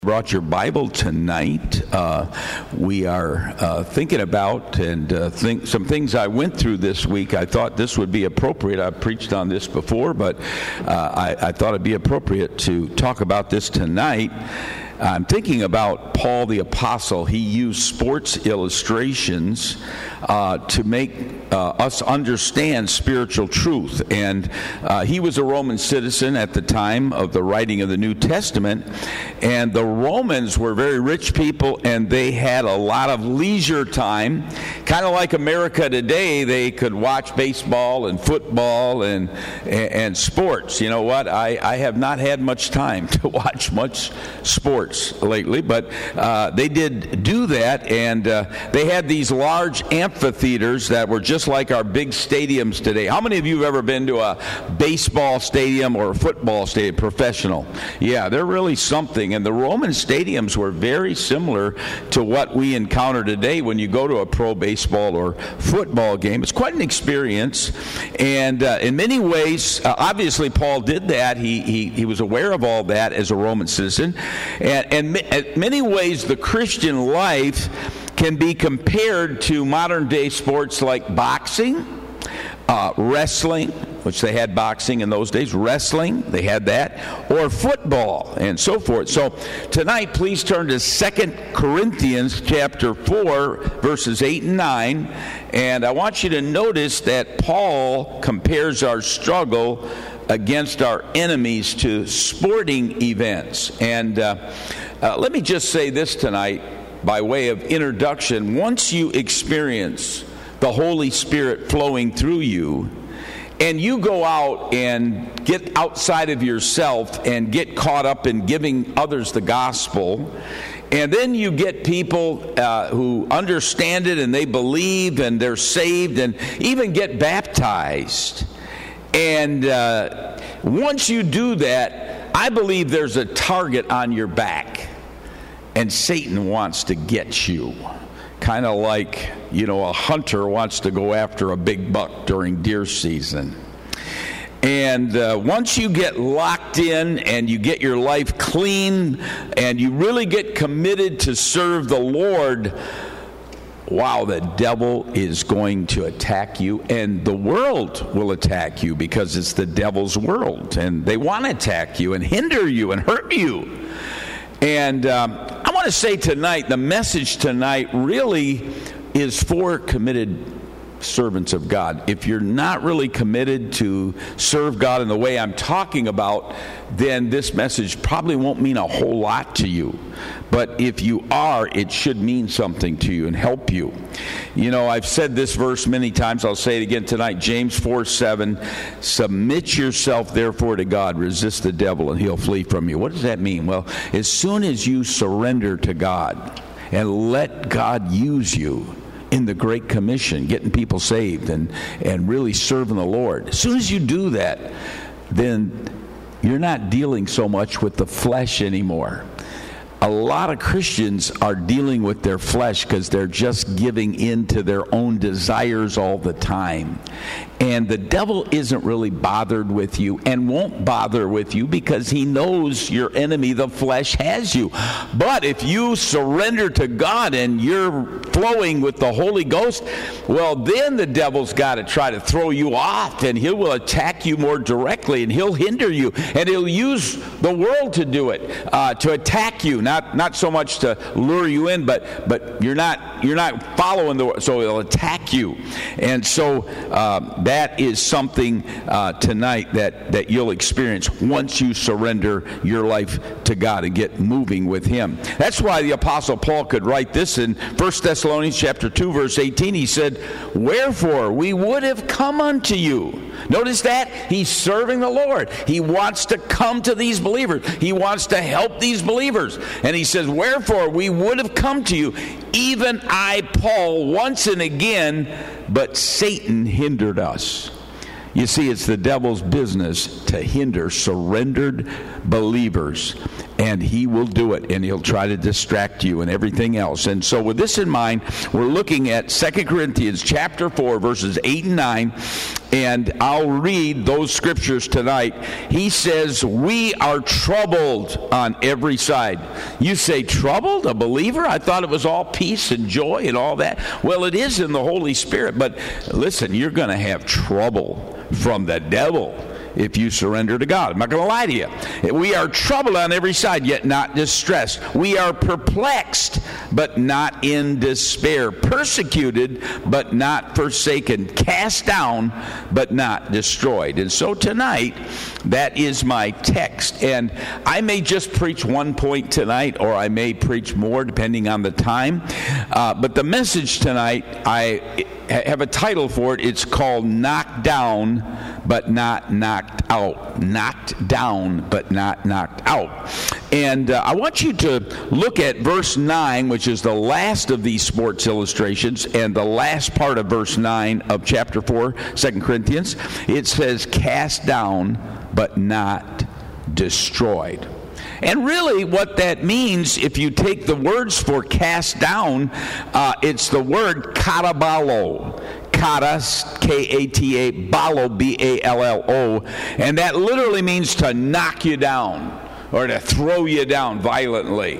Brought your Bible tonight. We are thinking about some things I went through this week. I thought this would be appropriate. I've preached on this before, but I thought it'd be appropriate to talk about this tonight. I'm thinking about Paul the Apostle. He used sports illustrations to make us understand spiritual truth. And he was a Roman citizen at the time of the writing of the New Testament. And the Romans were very rich people, and they had a lot of leisure time. Kind of like America today, they could watch baseball and football and sports. You know what? I have not had much time to watch much sports lately, but they did do that, and they had these large amphitheaters that were just like our big stadiums today. How many of you have ever been to a baseball stadium or a football stadium, professional? Yeah, they're really something, and the Roman stadiums were very similar to what we encounter today when you go to a pro baseball or football game. It's quite an experience, and in many ways, obviously Paul did that. He was aware of all that as a Roman citizen, and in many ways, the Christian life can be compared to modern-day sports like boxing, wrestling, which they had boxing in those days, wrestling, they had that, or football, and so forth. So tonight, please turn to 2 Corinthians chapter 4, verses 8 and 9, and I want you to notice that Paul compares our struggle against our enemies to sporting events. And let me just say this tonight by way of introduction. Once you experience the Holy Spirit flowing through you, and you go out and get outside of yourself and get caught up in giving others the gospel, and then you get people who understand it and they believe and they're saved and even get baptized. And once you do that, I believe there's a target on your back, and Satan wants to get you. Kind of like, a hunter wants to go after a big buck during deer season. And once you get locked in and you get your life clean and you really get committed to serve the Lord, wow, the devil is going to attack you, and the world will attack you because it's the devil's world, and they want to attack you and hinder you and hurt you. And I want to say tonight, the message tonight really is for committed servants of God. If you're not really committed to serve God in the way I'm talking about, then this message probably won't mean a whole lot to you. But if you are, it should mean something to you and help you. I've said this verse many times. I'll say it again tonight. James 4:7, submit yourself therefore to God, resist the devil, and he'll flee from you. What does that mean? Well, as soon as you surrender to God and let God use you in the Great Commission, getting people saved and really serving the Lord, as soon as you do that, then you're not dealing so much with the flesh anymore. A lot of Christians are dealing with their flesh because they're just giving in to their own desires all the time. And the devil isn't really bothered with you and won't bother with you because he knows your enemy, the flesh, has you. But if you surrender to God and you're flowing with the Holy Ghost, well, then the devil's got to try to throw you off, and he will attack you more directly, and he'll hinder you, and he'll use the world to do it, to attack you. Not so much to lure you in, but you're not following the word, so it'll attack you. And so that is something tonight that you'll experience once you surrender your life to God and get moving with Him. That's why the Apostle Paul could write this in 1 Thessalonians chapter 2, verse 18. He said, "Wherefore we would have come unto you." Notice that? He's serving the Lord. He wants to come to these believers. He wants to help these believers. And he says, "Wherefore we would have come to you, even I, Paul, once and again, but Satan hindered us." You see, it's the devil's business to hinder surrendered believers. and he will do it, and he'll try to distract you and everything else. And so with this in mind, we're looking at 2 Corinthians chapter 4, verses 8 and 9, and I'll read those scriptures tonight. He says, we are troubled on every side. You say, troubled? A believer? I thought it was all peace and joy and all that. Well, it is in the Holy Spirit, but listen, you're going to have trouble from the devil if you surrender to God. I'm not going to lie to you. We are troubled on every side, yet not distressed. We are perplexed, but not in despair. Persecuted, but not forsaken. Cast down, but not destroyed. And so tonight, that is my text. And I may just preach one point tonight, or I may preach more, depending on the time. But the message tonight, I have a title for it. It's called Knocked Down, but Not Knocked Out. Knocked down, but not knocked out. And I want you to look at verse 9, which is the last of these sports illustrations, and the last part of verse 9 of chapter 4, 2 Corinthians. It says, cast down, but not destroyed. And really what that means, if you take the words for cast down, it's the word katabalo. Kata, K-A-T-A, balo, B-A-L-L-O. And that literally means to knock you down or to throw you down violently.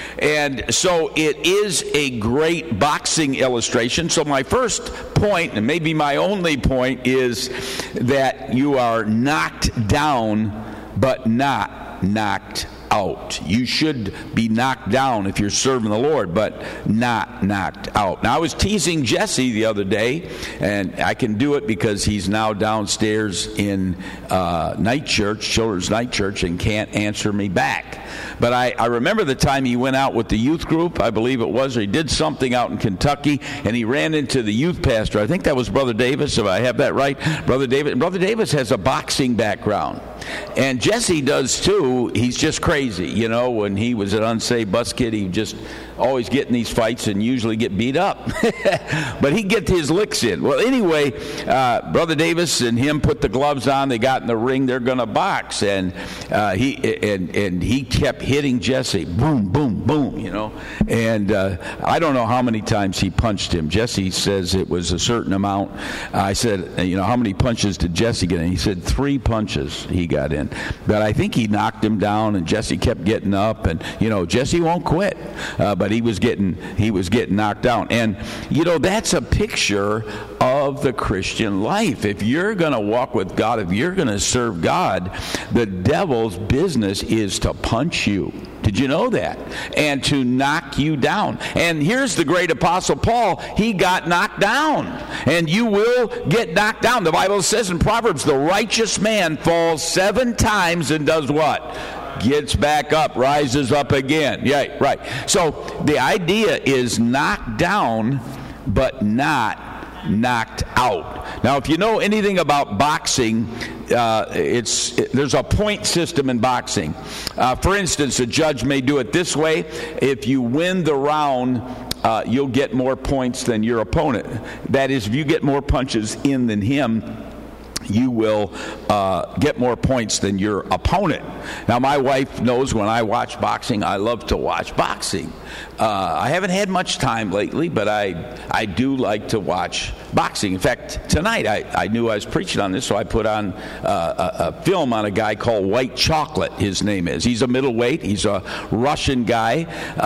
And so it is a great boxing illustration. So my first point, and maybe my only point, is that you are knocked down but not knocked out. You should be knocked down if you're serving the Lord, but not knocked out. Now, I was teasing Jesse the other day, and I can do it because he's now downstairs in night church, children's night church, and can't answer me back. But I remember the time he went out with the youth group, I believe it was, or he did something out in Kentucky, and he ran into the youth pastor. I think that was Brother Davis, if I have that right. Brother Davis. Brother Davis has a boxing background. And Jesse does too. He's just crazy. You know, when he was an unsaved bus kid, he just always get in these fights and usually get beat up. But he'd get his licks in. Well, anyway, Brother Davis and him put the gloves on. They got in the ring. They're going to box. And he kept hitting Jesse. Boom, boom, boom, you know. And I don't know how many times he punched him. Jesse says it was a certain amount. I said, you know, how many punches did Jesse get in? He said 3 punches he got in. But I think he knocked him down, and Jesse kept getting up. And, you know, Jesse won't quit. But he was getting knocked down. And, you know, that's a picture of the Christian life. If you're going to walk with God, if you're going to serve God, the devil's business is to punch you. Did you know that? And to knock you down. And here's the great apostle Paul. He got knocked down. And you will get knocked down. The Bible says in Proverbs, the righteous man falls 7 times and does what? Gets back up, rises up again. Yeah, right. So the idea is knocked down, but not knocked out. Now, if you know anything about boxing, there's a point system in boxing. For instance, a judge may do it this way. If you win the round, you'll get more points than your opponent. That is, if you get more punches in than him, you will get more points than your opponent. Now, my wife knows when I watch boxing, I love to watch boxing. I haven't had much time lately, but I do like to watch boxing. In fact, tonight I knew I was preaching on this, so I put on a film on a guy called White Chocolate, his name is. He's a middleweight. He's a Russian guy,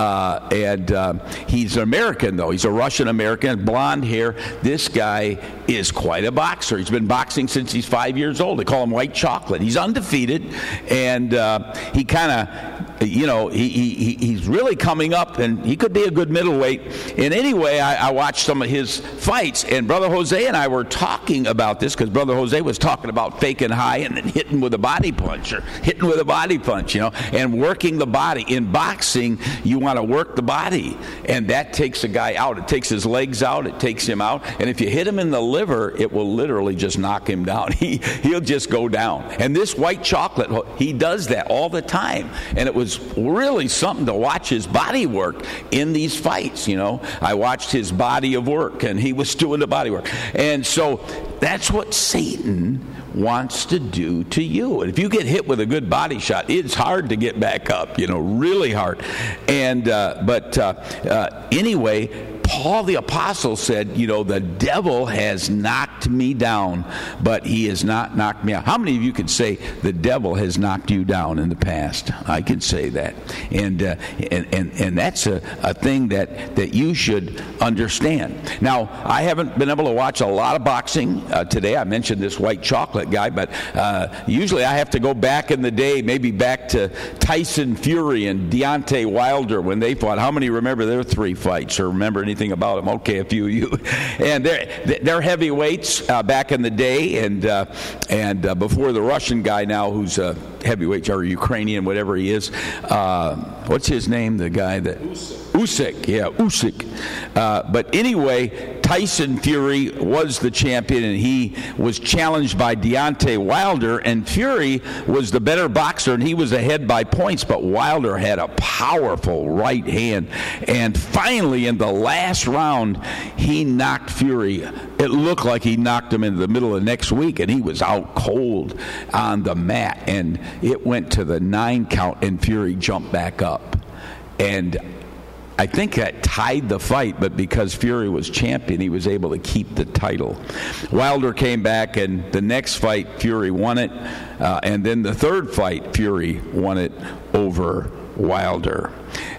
and he's an American, though. He's a Russian-American, blonde hair. This guy is quite a boxer. He's been boxing since he's 5 years old. They call him White Chocolate. He's undefeated, and he kind of, you know, he's really coming up, and he could be a good middleweight. And anyway, I watched some of his fights, and Brother Jose and I were talking about this, because Brother Jose was talking about faking high and then hitting with a body punch, or hitting with a body punch, you know, and working the body. In boxing, you want to work the body, and that takes a guy out. It takes his legs out. It takes him out. And if you hit him in the liver, it will literally just knock him down. He'll just go down. And this White Chocolate, he does that all the time. And it was was really something to watch his body work in these fights. I watched his body of work, and he was doing the body work. And so that's what Satan wants to do to you. And if you get hit with a good body shot, it's hard to get back up, really hard. And anyway, Paul the Apostle said, the devil has knocked me down, but he has not knocked me out. How many of you could say the devil has knocked you down in the past? I could say that. And that's a thing that you should understand. Now, I haven't been able to watch a lot of boxing today. I mentioned this white chocolate guy, but usually I have to go back in the day, maybe back to Tyson Fury and Deontay Wilder when they fought. How many remember their 3 fights or remember anything about them? Okay, a few of you. And they're heavyweights back in the day, and before the Russian guy now who's a heavyweight or Ukrainian, whatever he is. What's his name? The guy that Usyk. Yeah, Usyk. But anyway, Tyson Fury was the champion, and he was challenged by Deontay Wilder, and Fury was the better boxer, and he was ahead by points, but Wilder had a powerful right hand. And finally, in the last round, he knocked Fury. It looked like he knocked him in the middle of next week, and he was out cold on the mat, and it went to the 9 count, and Fury jumped back up. And I think that tied the fight, but because Fury was champion, he was able to keep the title. Wilder came back, and the next fight, Fury won it. And then the third fight, Fury won it over Wilder.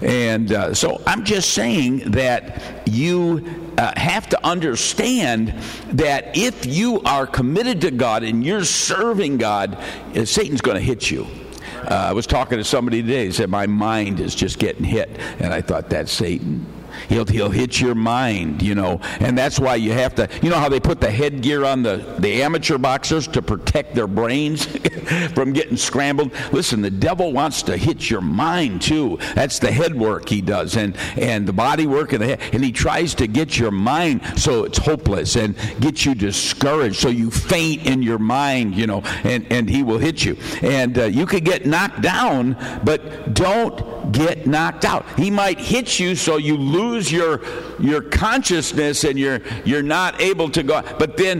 And so I'm just saying that you have to understand that if you are committed to God and you're serving God, Satan's going to hit you. I was talking to somebody today. He said, my mind is just getting hit. And I thought, that's Satan. He'll hit your mind, and that's why you have to, how they put the headgear on the amateur boxers to protect their brains from getting scrambled? Listen, the devil wants to hit your mind too. That's the head work he does, and the body work and the head, and he tries to get your mind so it's hopeless and get you discouraged so you faint in your mind, and he will hit you. And you could get knocked down, but don't get knocked out. He might hit you so you lose your consciousness and you're not able to go, but then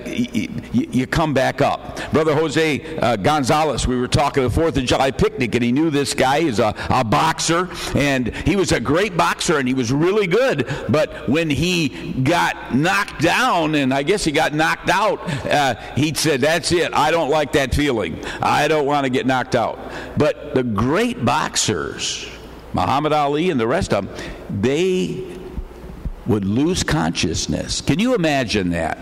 you come back up. Brother Jose Gonzalez, we were talking at the 4th of July picnic, and he knew this guy is a boxer, and he was a great boxer, and he was really good, but when he got knocked down, and I guess he got knocked out, he said, that's it, I don't like that feeling, I don't want to get knocked out. But the great boxers, Muhammad Ali and the rest of them, they would lose consciousness. Can you imagine that?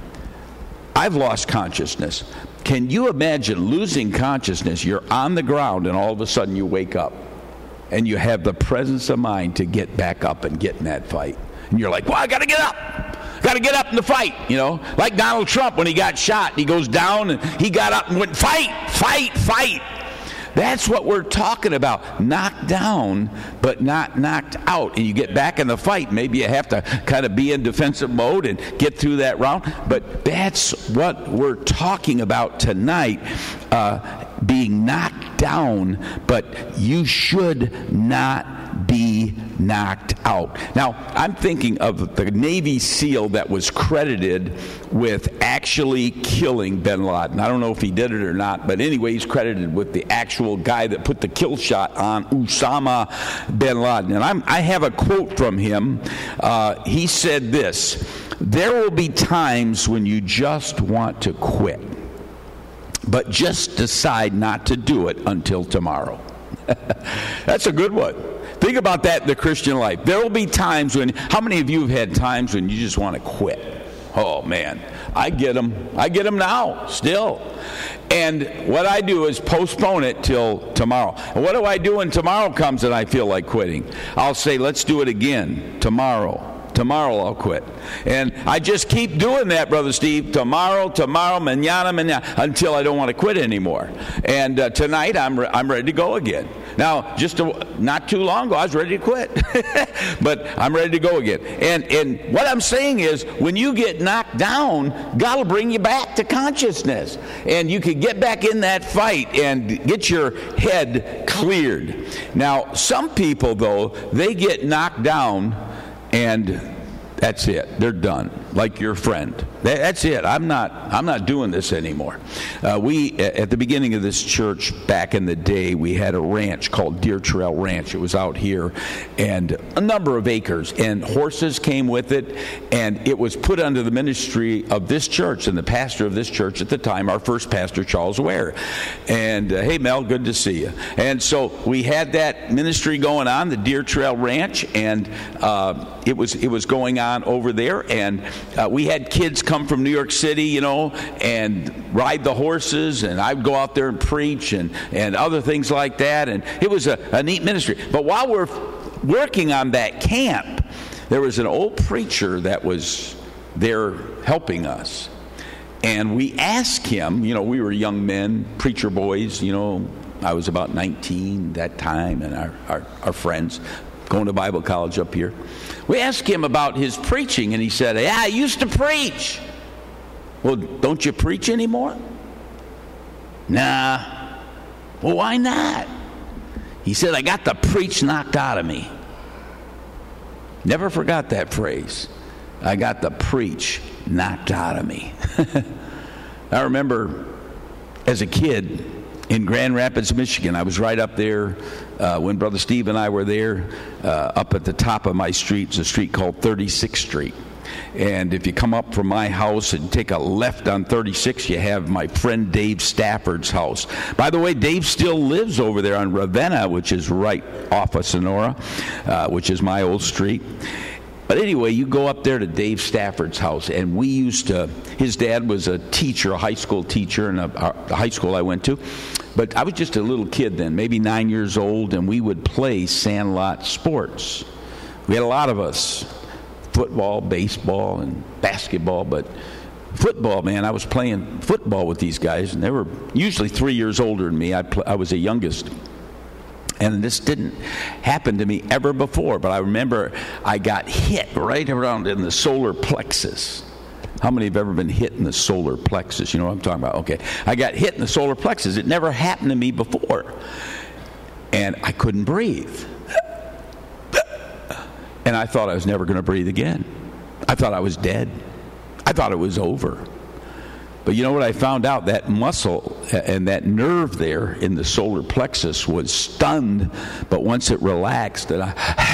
I've lost consciousness. Can you imagine losing consciousness? You're on the ground and all of a sudden you wake up and you have the presence of mind to get back up and get in that fight. And you're like, well, I got to get up. Got to get up in the fight, Like Donald Trump when he got shot. He goes down and he got up and went, fight, fight, fight. That's what we're talking about. Knocked down, but not knocked out. And you get back in the fight. Maybe you have to kind of be in defensive mode and get through that round. But that's what we're talking about tonight, being knocked down. But you should not be knocked out. Now, I'm thinking of the Navy SEAL that was credited with actually killing bin Laden. I don't know if he did it or not, but anyway, he's credited with the actual guy that put the kill shot on Osama bin Laden. And I have a quote from him. He said this: there will be times when you just want to quit, but just decide not to do it until tomorrow. That's a good one. Think about that in the Christian life. There will be times when, how many of you have had times when you just want to quit? Oh, man, I get them. I get them now, still. And what I do is postpone it till tomorrow. And what do I do when tomorrow comes and I feel like quitting? I'll say, let's do it again tomorrow. I'll quit. And I just keep doing that, Brother Steve. Tomorrow, mañana, until I don't want to quit anymore. And tonight, I'm ready to go again. Now, not too long ago, I was ready to quit. But I'm ready to go again. And what I'm saying is, when you get knocked down, God will bring you back to consciousness. And you can get back in that fight and get your head cleared. Now, some people, though, they get knocked down and that's it. They're done. Like your friend. That's it. I'm not doing this anymore. We at the beginning of this church back in the day, we had a ranch called Deer Trail Ranch. It was out here, and a number of acres, and horses came with it, and it was put under the ministry of this church and the pastor of this church at the time, our first pastor, Charles Ware. And hey, Mel, good to see you. And so we had that ministry going on, the Deer Trail Ranch, and it was going on over there, and we had kids come from New York City, and ride the horses, and I'd go out there and preach and other things like that, and it was a neat ministry. But while we're working on that camp, there was an old preacher that was there helping us, and we asked him, we were young men, preacher boys, I was about 19 that time, and our friends going to Bible college up here. We asked him about his preaching, and he said, "Yeah, I used to preach." Well, don't you preach anymore? Nah. Well, why not? He said, "I got the preach knocked out of me." Never forgot that phrase. I got the preach knocked out of me. I remember as a kid in Grand Rapids, Michigan, I was right up there when Brother Steve and I were there, up at the top of my street. It's a street called 36th Street. And if you come up from my house and take a left on 36, you have my friend Dave Stafford's house. By the way, Dave still lives over there on Ravenna, which is right off of Sonora, which is my old street. But anyway, you go up there to Dave Stafford's house, and we used to, his dad was a teacher, a high school teacher in the high school I went to. But I was just a little kid then, maybe 9 years old, and we would play sandlot sports. We had a lot of us, football, baseball, and basketball. But football, man, I was playing football with these guys, and they were usually 3 years older than me. I was the youngest. And this didn't happen to me ever before, but I remember I got hit right around in the solar plexus. How many have ever been hit in the solar plexus? You know what I'm talking about? Okay. I got hit in the solar plexus. It never happened to me before. And I couldn't breathe. And I thought I was never going to breathe again. I thought I was dead. I thought it was over. But you know what I found out? That muscle and that nerve there in the solar plexus was stunned, but once it relaxed, that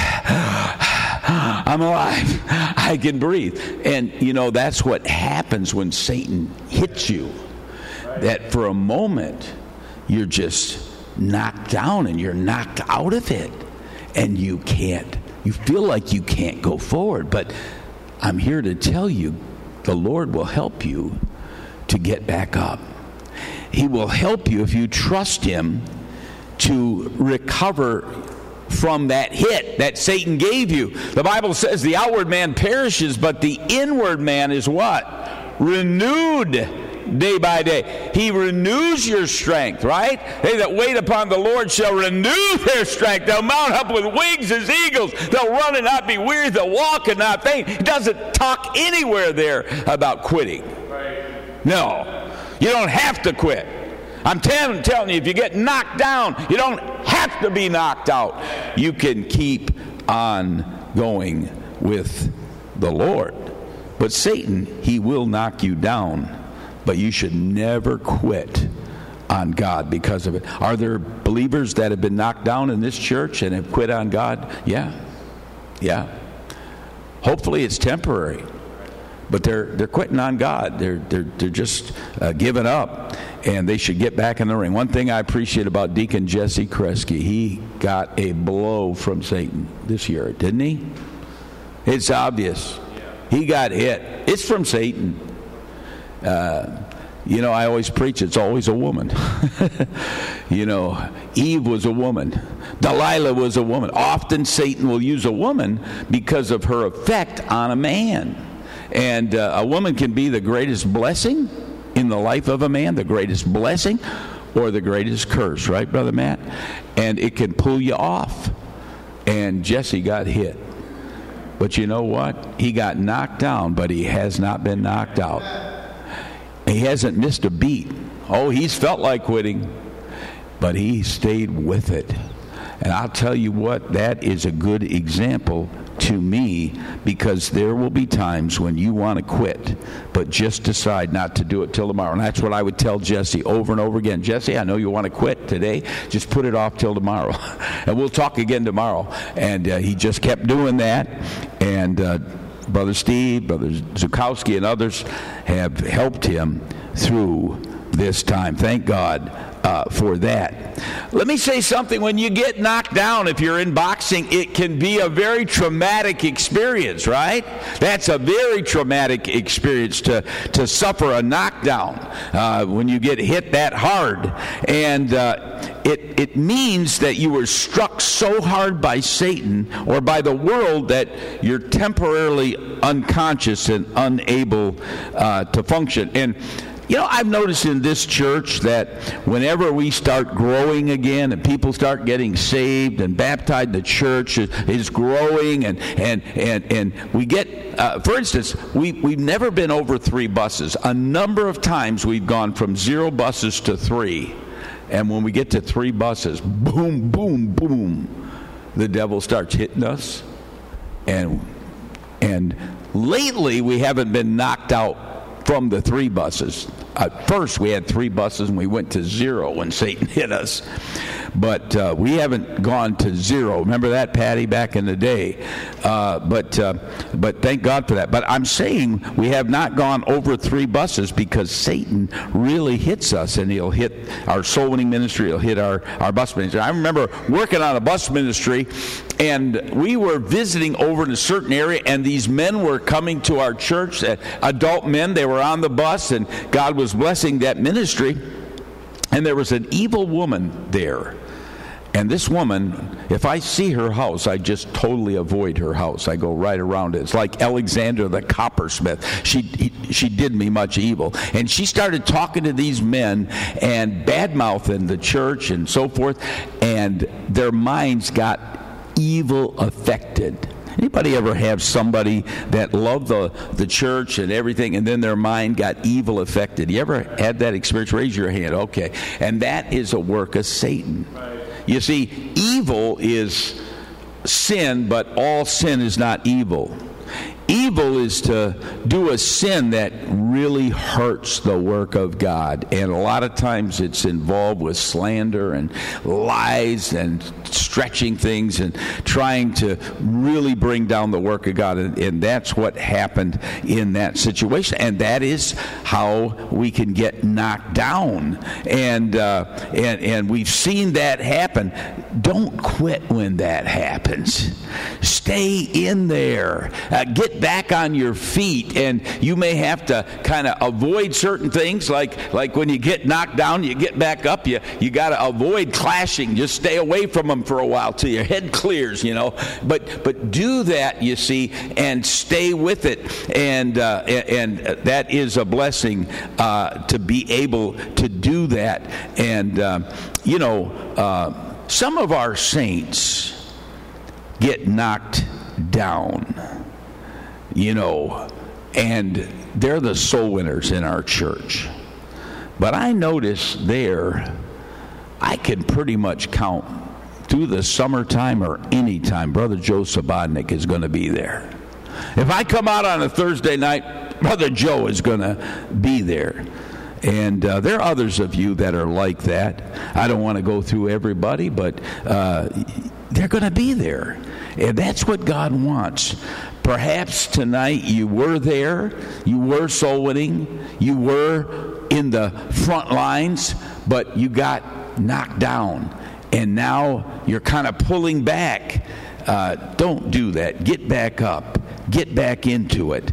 I'm alive. I can breathe. And, that's what happens when Satan hits you. That for a moment, you're just knocked down and you're knocked out of it. And you feel like you can't go forward. But I'm here to tell you, the Lord will help you to get back up. He will help you if you trust Him to recover from that hit that Satan gave you. The Bible says the outward man perishes, but the inward man is what? Renewed day by day. He renews your strength, right? They that wait upon the Lord shall renew their strength. They'll mount up with wings as eagles. They'll run and not be weary. They'll walk and not faint. It doesn't talk anywhere there about quitting. No, you don't have to quit. I'm telling you, if you get knocked down, you don't have to be knocked out. You can keep on going with the Lord. But Satan, he will knock you down. But you should never quit on God because of it. Are there believers that have been knocked down in this church and have quit on God? Yeah. Hopefully it's temporary. But they're quitting on God. They're just giving up, and they should get back in the ring. One thing I appreciate about Deacon Jesse Kresge, he got a blow from Satan this year, didn't he? It's obvious. He got hit. It's from Satan. I always preach it's always a woman. Eve was a woman, Delilah was a woman. Often Satan will use a woman because of her effect on a man. And a woman can be the greatest blessing in the life of a man, the greatest blessing or the greatest curse, right, Brother Matt? And it can pull you off. And Jesse got hit. But you know what? He got knocked down, but he has not been knocked out. He hasn't missed a beat. Oh, he's felt like quitting, but he stayed with it. And I'll tell you what, that is a good example to me, because there will be times when you want to quit, but just decide not to do it till tomorrow. And that's what I would tell Jesse over and over again. Jesse, I know you want to quit today. Just put it off till tomorrow. And we'll talk again tomorrow. And he just kept doing that. And Brother Steve, Brother Zukowski, and others have helped him through this time. Thank God for that. Let me say something. When you get knocked down, if you're in boxing, it can be a very traumatic experience, right? That's a very traumatic experience to suffer a knockdown when you get hit that hard. And it means that you were struck so hard by Satan or by the world that you're temporarily unconscious and unable to function. And you know, I've noticed in this church that whenever we start growing again and people start getting saved and baptized, the church is growing and we get, for instance, we've never been over 3 buses. A number of times we've gone from 0 buses to 3. And when we get to 3 buses, boom, boom, boom, the devil starts hitting us. And lately we haven't been knocked out from the 3 buses. At first we had 3 buses and we went to 0 when Satan hit us. But we haven't gone to 0. Remember that, Patty, back in the day? But thank God for that. But I'm saying we have not gone over 3 buses because Satan really hits us, and he'll hit our soul winning ministry, he'll hit our bus ministry. I remember working on a bus ministry, and we were visiting over in a certain area, and these men were coming to our church, adult men. They were on the bus, and God was blessing that ministry. And there was an evil woman there. And this woman, if I see her house, I just totally avoid her house. I go right around it. It's like Alexander the coppersmith. She did me much evil. And she started talking to these men and bad-mouthing the church and so forth. And their minds got evil affected. Anybody ever have somebody that loved the church and everything, and then their mind got evil affected? You ever had that experience? Raise your hand. Okay. And that is a work of Satan. Right. You see, evil is sin, but all sin is not evil. Evil is to do a sin that really hurts the work of God. And a lot of times it's involved with slander and lies and stretching things and trying to really bring down the work of God. And that's what happened in that situation. And that is how we can get knocked down. And we've seen that happen. Don't quit when that happens. Stay in there. Get back on your feet, and you may have to kind of avoid certain things, like when you get knocked down, you get back up. You got to avoid clashing. Just stay away from them for a while till your head clears, you know. But do that, you see, and stay with it, and that is a blessing to be able to do that. And some of our saints get knocked down. And they're the soul winners in our church. But I notice there, I can pretty much count through the summertime or any time, Brother Joe Sabodnik is going to be there. If I come out on a Thursday night, Brother Joe is going to be there. And there are others of you that are like that. I don't want to go through everybody, but they're going to be there. And that's what God wants. Perhaps tonight you were there, you were soul winning, you were in the front lines, but you got knocked down. And now you're kind of pulling back. Don't do that. Get back up. Get back into it.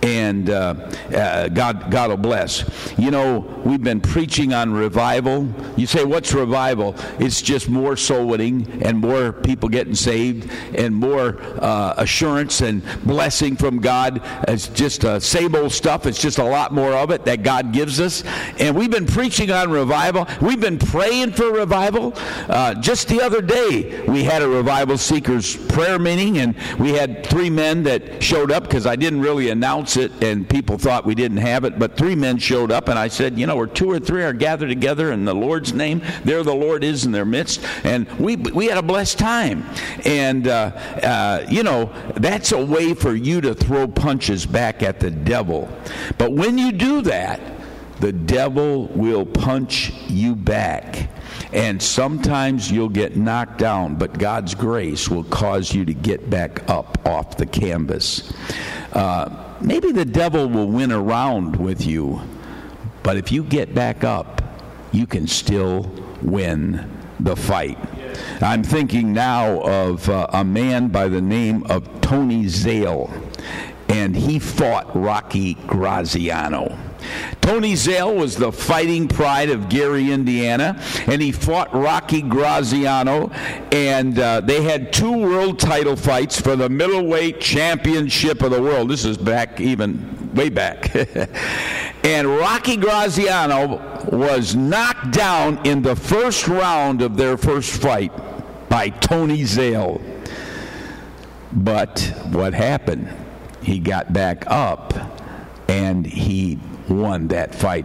And God will bless. You know, we've been preaching on revival. You say, what's revival? It's just more soul winning and more people getting saved and more assurance and blessing from God. It's just same old stuff. It's just a lot more of it that God gives us. And we've been preaching on revival. We've been praying for revival. Just the other day, we had a revival seekers prayer meeting, and we had 3 men that showed up because I didn't really announce it, and people thought we didn't have it, but 3 men showed up, and I said, you know, where 2 or 3 are gathered together in the Lord's name, there the Lord is in their midst, and we had a blessed time. And you know, that's a way for you to throw punches back at the devil. But when you do that, the devil will punch you back. And sometimes you'll get knocked down, but God's grace will cause you to get back up off the canvas. Maybe the devil will win a round with you, but if you get back up, you can still win the fight. I'm thinking now of a man by the name of Tony Zale, and he fought Rocky Graziano. Tony Zale was the fighting pride of Gary, Indiana, and he fought Rocky Graziano, and they had 2 world title fights for the middleweight championship of the world. This is back even way back. And Rocky Graziano was knocked down in the first round of their first fight by Tony Zale. But what happened? He got back up, and he won that fight.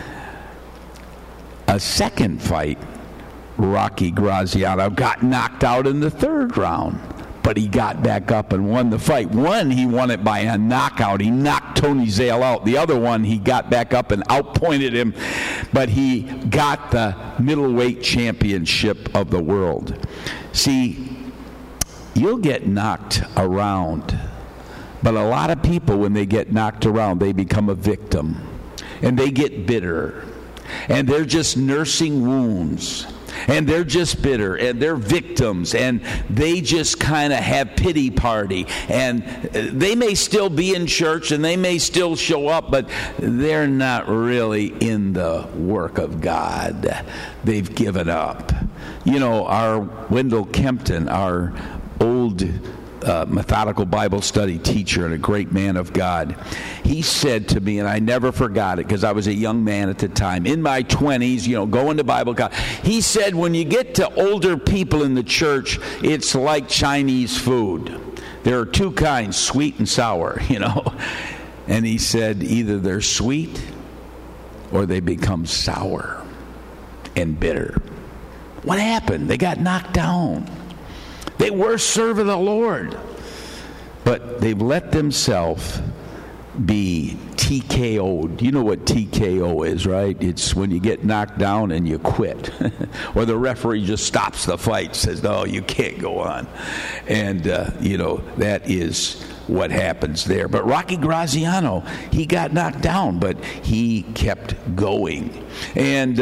A second fight, Rocky Graziano got knocked out in the 3rd round, but he got back up and won the fight. One, he won it by a knockout. He knocked Tony Zale out. The other one, he got back up and outpointed him, but he got the middleweight championship of the world. See, you'll get knocked around, but a lot of people, when they get knocked around, they become a victim. And they get bitter. And they're just nursing wounds. And they're just bitter. And they're victims. And they just kind of have pity party. And they may still be in church and they may still show up, but they're not really in the work of God. They've given up. You know, our Wendell Kempton, our old methodical Bible study teacher and a great man of God, he said to me, and I never forgot it because I was a young man at the time, in my 20s, you know, going to Bible college. He said, when you get to older people in the church, it's like Chinese food. There are 2 kinds, sweet and sour, you know. And he said, either they're sweet or they become sour and bitter. What happened? They got knocked down. They were serving the Lord, but they've let themselves be TKO'd. You know what TKO is, right? It's when you get knocked down and you quit. Or the referee just stops the fight, says, no, you can't go on. And, you know, that is what happens there. But Rocky Graziano, he got knocked down, but he kept going. And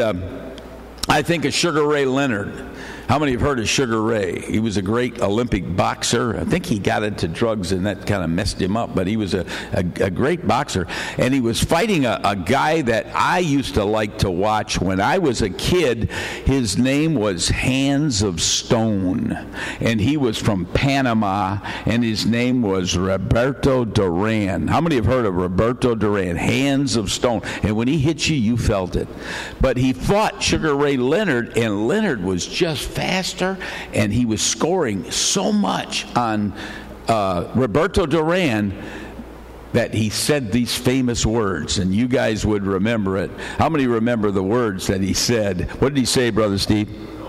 I think of Sugar Ray Leonard. How many have heard of Sugar Ray? He was a great Olympic boxer. I think he got into drugs and that kind of messed him up, but he was a great boxer. And he was fighting a guy that I used to like to watch when I was a kid. His name was Hands of Stone. And he was from Panama, and his name was Roberto Duran. How many have heard of Roberto Duran? Hands of Stone. And when he hit you, you felt it. But he fought Sugar Ray Leonard, and Leonard was just faster, and he was scoring so much on Roberto Duran that he said these famous words, and you guys would remember it. How many remember the words that he said? What did he say, Brother Steve?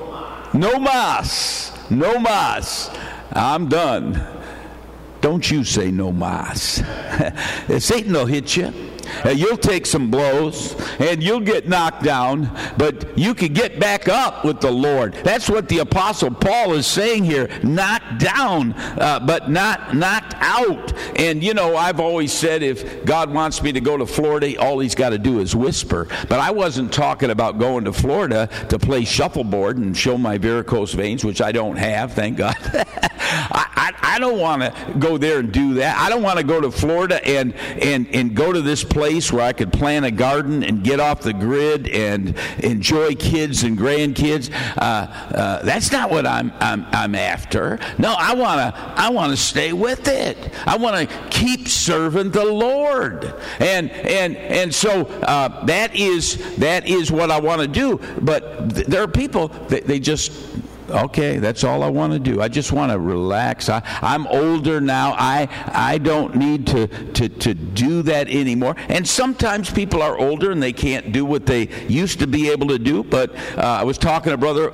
No mas. No mas. I'm done. Don't you say no mas. Satan will hit you. You'll take some blows and you'll get knocked down, but you can get back up with the Lord. That's what the Apostle Paul is saying here. Knocked down, but not knocked out. And you know, I've always said if God wants me to go to Florida, all he's got to do is whisper. But I wasn't talking about going to Florida to play shuffleboard and show my varicose veins, which I don't have, thank God. I don't want to go there and do that. I don't want to go to Florida and go to this place where I could plant a garden and get off the grid and enjoy kids and grandkids. That's not what I'm after. No, I want to stay with it. I want to keep serving the Lord, and so that is what I want to do. But there are people they just, okay, that's all I want to do. I just want to relax. I'm older now. I don't need to do that anymore. And sometimes people are older and they can't do what they used to be able to do. But I was talking to Brother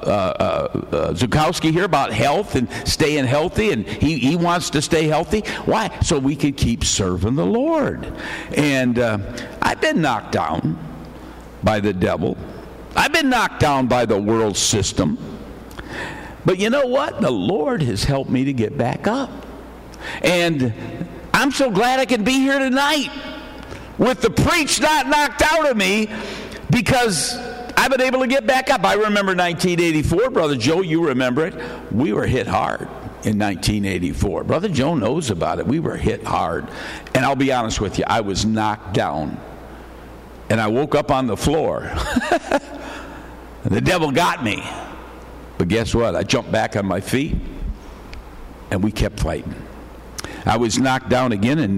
Zukowski here about health and staying healthy, and he wants to stay healthy. Why? So we can keep serving the Lord. And I've been knocked down by the devil. I've been knocked down by the world system. But you know what? The Lord has helped me to get back up. And I'm so glad I can be here tonight with the preach not knocked out of me, because I've been able to get back up. I remember 1984. Brother Joe, you remember it. We were hit hard in 1984. Brother Joe knows about it. We were hit hard. And I'll be honest with you, I was knocked down. And I woke up on the floor. The devil got me. But guess what? I jumped back on my feet, and we kept fighting. I was knocked down again in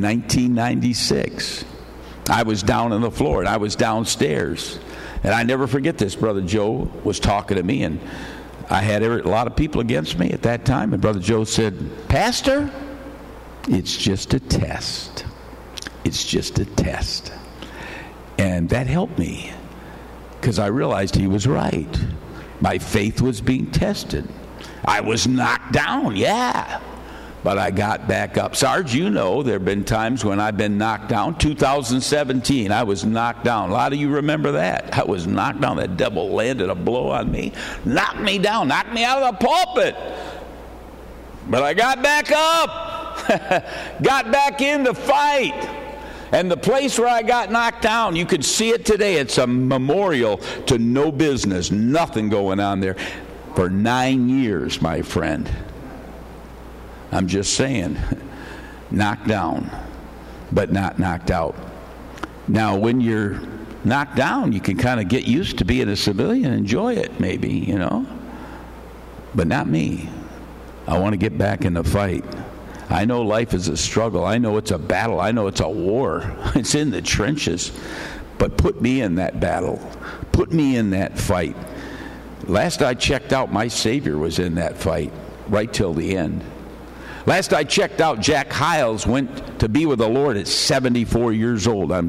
1996. I was down on the floor, and I was downstairs. And I never forget this. Brother Joe was talking to me, and I had a lot of people against me at that time. And Brother Joe said, "Pastor, it's just a test. It's just a test." And that helped me, because I realized he was right. My faith was being tested. I was knocked down, yeah, but I got back up. Sarge, you know there have been times when I've been knocked down. 2017, I was knocked down. A lot of you remember that. I was knocked down. The devil landed a blow on me, knocked me down, knocked me out of the pulpit. But I got back up, got back in the fight. And the place where I got knocked down, you could see it today. It's a memorial to no business, nothing going on there. For 9 years, my friend. I'm just saying, knocked down, but not knocked out. Now, when you're knocked down, you can kind of get used to being a civilian, enjoy it maybe, you know. But not me. I want to get back in the fight. I know life is a struggle. I know it's a battle. I know it's a war. It's in the trenches. But put me in that battle. Put me in that fight. Last I checked out, my Savior was in that fight right till the end. Last I checked out, Jack Hiles went to be with the Lord at 74 years old. I'm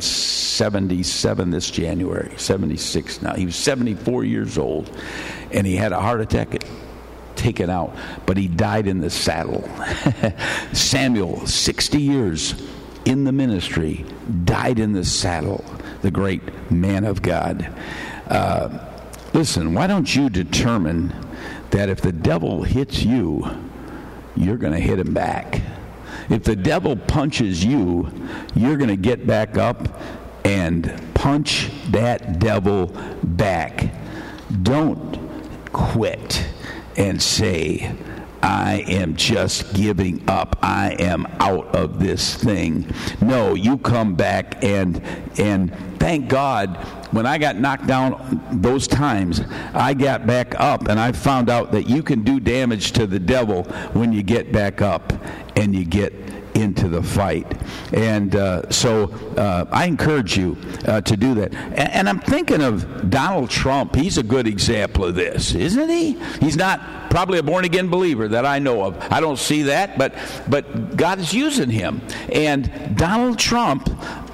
77 this January, 76 now. He was 74 years old, and he had a heart attack. Taken out, but he died in the saddle. Samuel, 60 years in the ministry, died in the saddle, the great man of God. Listen, why don't you determine that if the devil hits you, you're going to hit him back. If the devil punches you, you're going to get back up and punch that devil back. Don't quit and say, "I am just giving up. I am out of this thing." No, you come back and thank God, when I got knocked down those times, I got back up, and I found out that you can do damage to the devil when you get back up and you get into the fight. And so I encourage you to do that. And I'm thinking of Donald Trump. He's a good example of this, isn't he? He's not probably a born-again believer that I know of. I don't see that, but God is using him. And Donald Trump,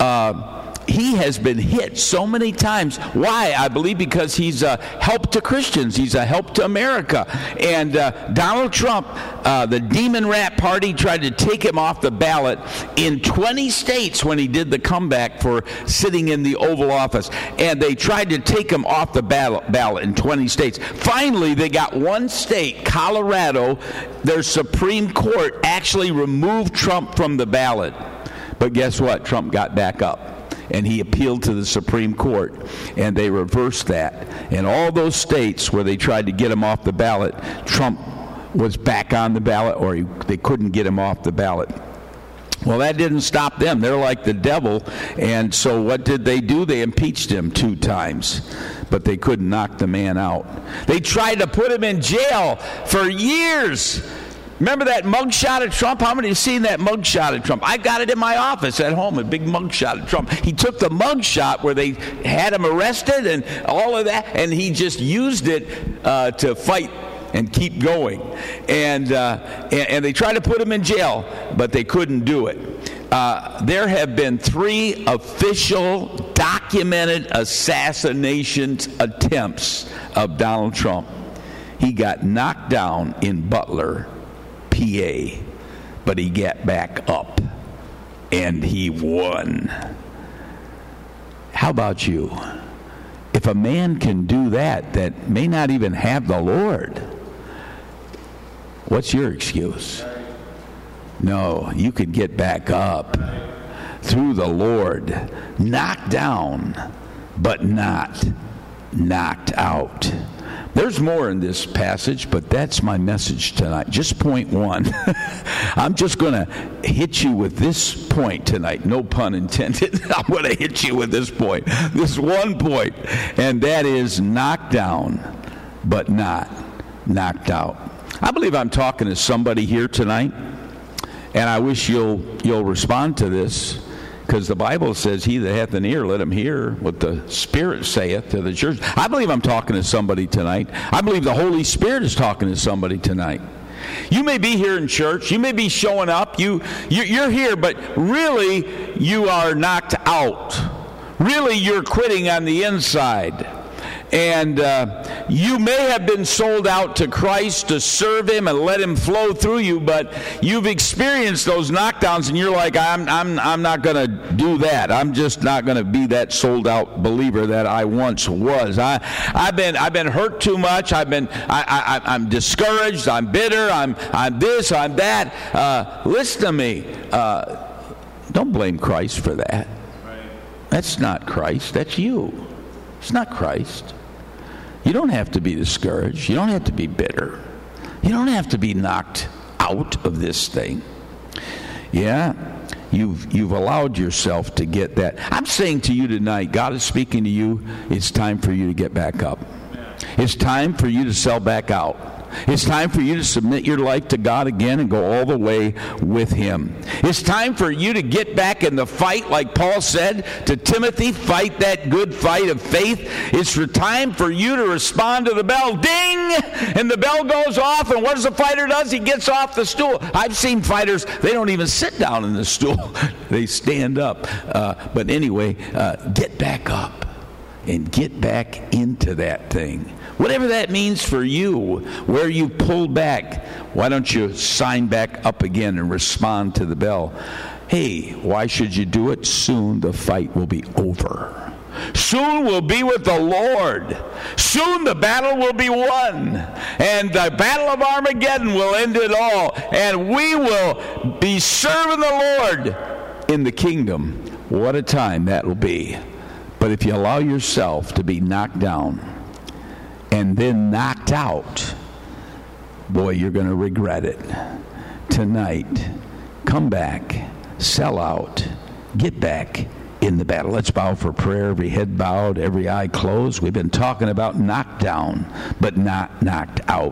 he has been hit so many times. Why? I believe because he's a help to Christians. He's a help to America. And Donald Trump, the Demon Rat Party tried to take him off the ballot in 20 states when he did the comeback for sitting in the Oval Office. And they tried to take him off the ballot in 20 states. Finally, they got one state, Colorado. Their Supreme Court actually removed Trump from the ballot. But guess what? Trump got back up. And he appealed to the Supreme Court, and they reversed that. And all those states where they tried to get him off the ballot, Trump was back on the ballot, or they couldn't get him off the ballot. Well, that didn't stop them. They're like the devil. And so what did they do? They impeached him 2 times. But they couldn't knock the man out. They tried to put him in jail for years. Remember that mugshot of Trump? How many have seen that mugshot of Trump? I got it in my office at home, a big mugshot of Trump. He took the mugshot where they had him arrested and all of that, and he just used it to fight and keep going. And they tried to put him in jail, but they couldn't do it. There have been 3 official documented assassination attempts of Donald Trump. He got knocked down in Butler, PA, but he got back up and he won. How about you? If a man can do that may not even have the Lord, what's your excuse? No, you could get back up through the Lord, knocked down, but not knocked out. There's more in this passage, but that's my message tonight. Just point 1. I'm just going to hit you with this point tonight. No pun intended. I'm going to hit you with this point. This one point, and that is knocked down, but not knocked out. I believe I'm talking to somebody here tonight, and I wish you'll respond to this, because the Bible says, he that hath an ear, let him hear what the Spirit saith to the church. I believe I'm talking to somebody tonight. I believe the Holy Spirit is talking to somebody tonight. You may be here in church. You may be showing up. You're here, but really you are knocked out. Really you're quitting on the inside. And you may have been sold out to Christ to serve Him and let Him flow through you, but you've experienced those knockdowns, and you're like, I'm not going to do that. I'm just not going to be that sold out believer that I once was. I've been hurt too much. I'm discouraged. I'm bitter. I'm this. I'm that. Listen to me. Don't blame Christ for that. That's not Christ. That's you. It's not Christ. You don't have to be discouraged. You don't have to be bitter. You don't have to be knocked out of this thing. Yeah, you've allowed yourself to get that. I'm saying to you tonight, God is speaking to you. It's time for you to get back up. It's time for you to sell back out. It's time for you to submit your life to God again and go all the way with Him. It's time for you to get back in the fight, like Paul said to Timothy, fight that good fight of faith. It's time for you to respond to the bell. Ding! And the bell goes off, and what does the fighter do? He gets off the stool. I've seen fighters, they don't even sit down in the stool. They stand up. But anyway, get back up and get back into that thing. Whatever that means for you, where you pulled back, why don't you sign back up again and respond to the bell? Hey, why should you do it? Soon the fight will be over. Soon we'll be with the Lord. Soon the battle will be won. And the battle of Armageddon will end it all. And we will be serving the Lord in the kingdom. What a time that will be. But if you allow yourself to be knocked down and then knocked out, boy, you're going to regret it. Tonight, come back, sell out, get back in the battle. Let's bow for prayer, every head bowed, every eye closed. We've been talking about knocked down, but not knocked out.